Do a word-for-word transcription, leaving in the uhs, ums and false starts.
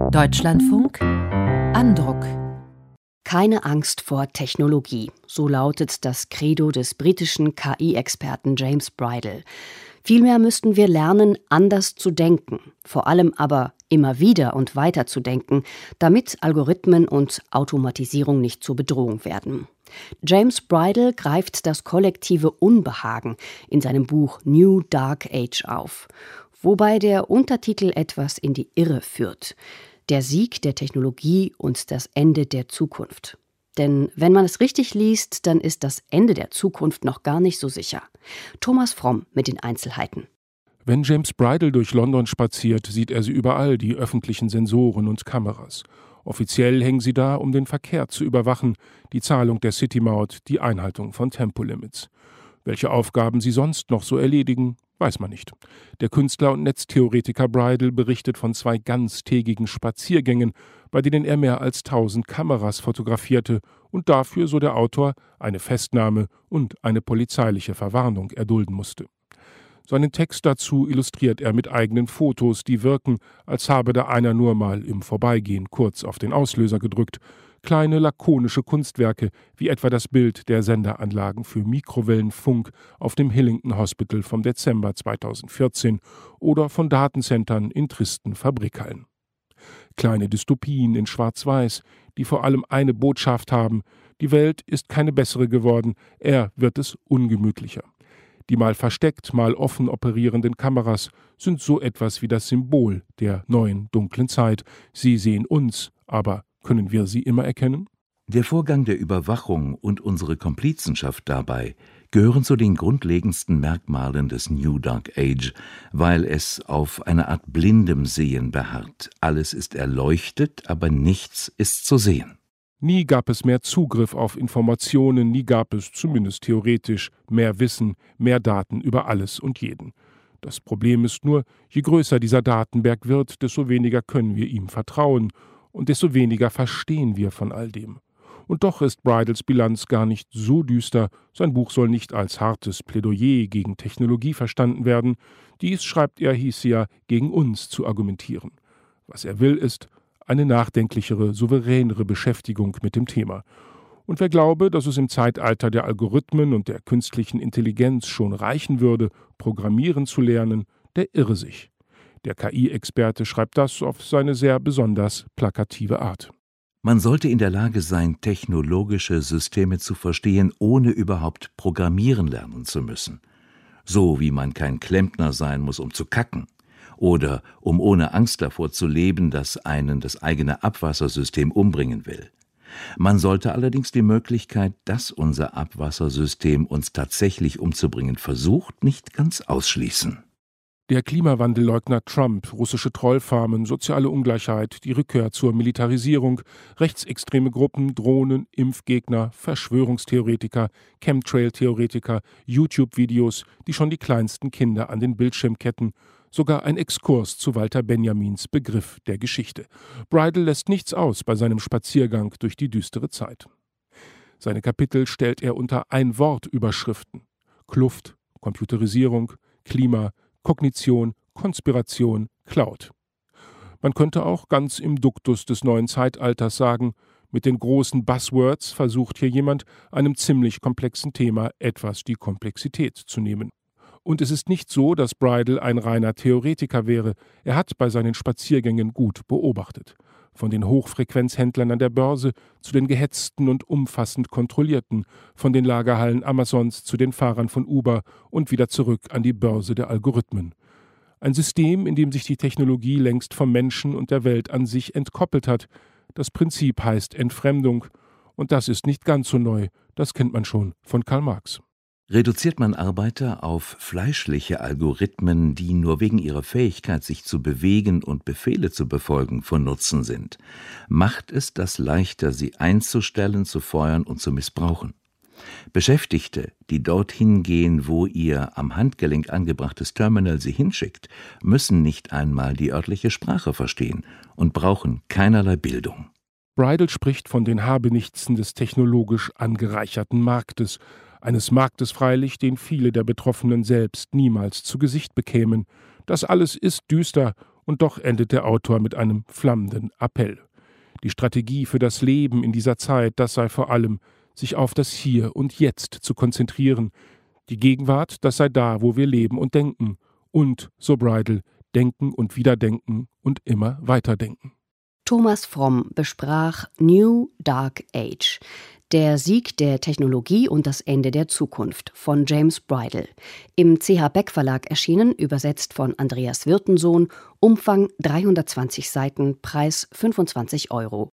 Deutschlandfunk Andruck. Keine Angst vor Technologie, so lautet das Credo des britischen K I-Experten James Bridle. Vielmehr müssten wir lernen, anders zu denken, vor allem aber immer wieder und weiter zu denken, damit Algorithmen und Automatisierung nicht zur Bedrohung werden. James Bridle greift das kollektive Unbehagen in seinem Buch New Dark Age auf, wobei der Untertitel etwas in die Irre führt: Der Sieg der Technologie und das Ende der Zukunft. Denn wenn man es richtig liest, dann ist das Ende der Zukunft noch gar nicht so sicher. Thomas Fromm mit den Einzelheiten. Wenn James Bridle durch London spaziert, sieht er sie überall, die öffentlichen Sensoren und Kameras. Offiziell hängen sie da, um den Verkehr zu überwachen, die Zahlung der City-Maut, die Einhaltung von Tempolimits. Welche Aufgaben sie sonst noch so erledigen, weiß man nicht. Der Künstler und Netztheoretiker Bridle berichtet von zwei ganztägigen Spaziergängen, bei denen er mehr als tausend Kameras fotografierte und dafür, so der Autor, eine Festnahme und eine polizeiliche Verwarnung erdulden musste. Seinen Text dazu illustriert er mit eigenen Fotos, die wirken, als habe da einer nur mal im Vorbeigehen kurz auf den Auslöser gedrückt. Kleine lakonische Kunstwerke, wie etwa das Bild der Senderanlagen für Mikrowellenfunk auf dem Hillington Hospital vom Dezember zweitausendvierzehn oder von Datencentern in tristen Fabrikhallen. Kleine Dystopien in Schwarz-Weiß, die vor allem eine Botschaft haben: Die Welt ist keine bessere geworden, eher wird es ungemütlicher. Die mal versteckt, mal offen operierenden Kameras sind so etwas wie das Symbol der neuen dunklen Zeit. Sie sehen uns, aber können wir sie immer erkennen? Der Vorgang der Überwachung und unsere Komplizenschaft dabei gehören zu den grundlegendsten Merkmalen des New Dark Age, weil es auf eine Art blindem Sehen beharrt. Alles ist erleuchtet, aber nichts ist zu sehen. Nie gab es mehr Zugriff auf Informationen, nie gab es, zumindest theoretisch, mehr Wissen, mehr Daten über alles und jeden. Das Problem ist nur, je größer dieser Datenberg wird, desto weniger können wir ihm vertrauen und desto weniger verstehen wir von all dem. Und doch ist Bridles Bilanz gar nicht so düster. Sein Buch soll nicht als hartes Plädoyer gegen Technologie verstanden werden. Dies, schreibt er, hieße ja, gegen uns zu argumentieren. Was er will, ist eine nachdenklichere, souveränere Beschäftigung mit dem Thema. Und wer glaube, dass es im Zeitalter der Algorithmen und der künstlichen Intelligenz schon reichen würde, programmieren zu lernen, der irre sich. Der K I-Experte schreibt das auf seine sehr besonders plakative Art. Man sollte in der Lage sein, technologische Systeme zu verstehen, ohne überhaupt programmieren lernen zu müssen. So wie man kein Klempner sein muss, um zu kacken. Oder um ohne Angst davor zu leben, dass einen das eigene Abwassersystem umbringen will. Man sollte allerdings die Möglichkeit, dass unser Abwassersystem uns tatsächlich umzubringen versucht, nicht ganz ausschließen. Der Klimawandelleugner Trump, russische Trollfarmen, soziale Ungleichheit, die Rückkehr zur Militarisierung, rechtsextreme Gruppen, Drohnen, Impfgegner, Verschwörungstheoretiker, Chemtrail-Theoretiker, YouTube-Videos, die schon die kleinsten Kinder an den Bildschirm ketten, sogar ein Exkurs zu Walter Benjamins Begriff der Geschichte. Bridle lässt nichts aus bei seinem Spaziergang durch die düstere Zeit. Seine Kapitel stellt er unter Ein-Wort-Überschriften: Kluft, Computerisierung, Klima, Kognition, Konspiration, Cloud. Man könnte auch ganz im Duktus des neuen Zeitalters sagen, mit den großen Buzzwords versucht hier jemand, einem ziemlich komplexen Thema etwas die Komplexität zu nehmen. Und es ist nicht so, dass Bridle ein reiner Theoretiker wäre. Er hat bei seinen Spaziergängen gut beobachtet. Von den Hochfrequenzhändlern an der Börse zu den gehetzten und umfassend kontrollierten, von den Lagerhallen Amazons zu den Fahrern von Uber und wieder zurück an die Börse der Algorithmen. Ein System, in dem sich die Technologie längst vom Menschen und der Welt an sich entkoppelt hat. Das Prinzip heißt Entfremdung. Und das ist nicht ganz so neu. Das kennt man schon von Karl Marx. Reduziert man Arbeiter auf fleischliche Algorithmen, die nur wegen ihrer Fähigkeit, sich zu bewegen und Befehle zu befolgen, von Nutzen sind, macht es das leichter, sie einzustellen, zu feuern und zu missbrauchen. Beschäftigte, die dorthin gehen, wo ihr am Handgelenk angebrachtes Terminal sie hinschickt, müssen nicht einmal die örtliche Sprache verstehen und brauchen keinerlei Bildung. Bridle spricht von den Habenichtsen des technologisch angereicherten Marktes, eines Marktes freilich, den viele der Betroffenen selbst niemals zu Gesicht bekämen. Das alles ist düster Und doch endet der Autor mit einem flammenden Appell. Die Strategie für das Leben in dieser Zeit, das sei vor allem, sich auf das Hier und Jetzt zu konzentrieren. Die Gegenwart, das sei da, wo wir leben und denken. Und, so Bridle, denken und wieder denken und immer weiterdenken. Thomas Fromm besprach New Dark Age, der Sieg der Technologie und das Ende der Zukunft von James Bridle. Im C H Beck Verlag erschienen, übersetzt von Andreas Wirtensohn, Umfang dreihundertzwanzig Seiten, Preis fünfundzwanzig Euro.